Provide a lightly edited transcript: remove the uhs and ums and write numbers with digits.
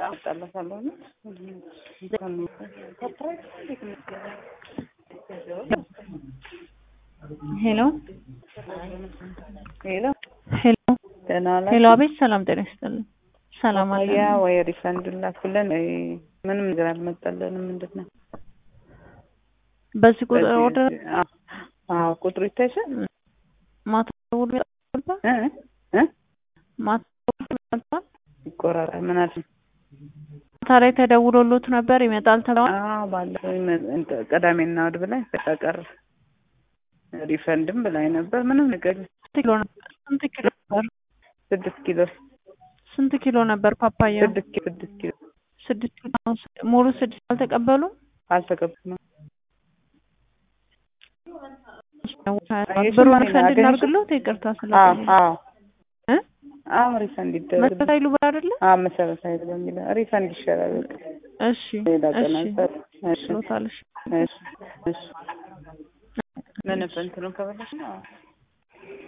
አጣላታለሁ ነው ሄሎ ሄሎ ሄሎ ተናላ ሄሎ አቤት ሰላም ጤና ይስጥልኝ ሰላም አለ ያ ወይ ሪፈንድ ላኩልን ምንም ነገር አልመጣልንም ምንድነው በዚህ ቁጥር ኦርደር ቁጥሩ ይታይሻል ማታውል ማታውል ይቆራራ ምን አለ ታዲያ ተደውሎልዎት ነበር ይመጣል ተባለ ባለፈው ቀዳሜና እሑድ ብላኝ ተቀር ሪፈንድም ብላኝ ነበር ምንም ነገር ስንት ኪሎ ነበር 6 ኪሎ ስንት ኪሎ ነበር ፓፓያ 6 ኪሎ ሙሉ 6 አልተቀበሉም ብሩን ፈንድ እናርግልዎት ይቅርታ ሪፈንድ ይደረግ መሰረታዊ ብር አይደለ መሰረታዊ በሚል ሪፈንድ ይሻላል እሺ እሺ ምን ፈንት ነው ከበላሽ ነው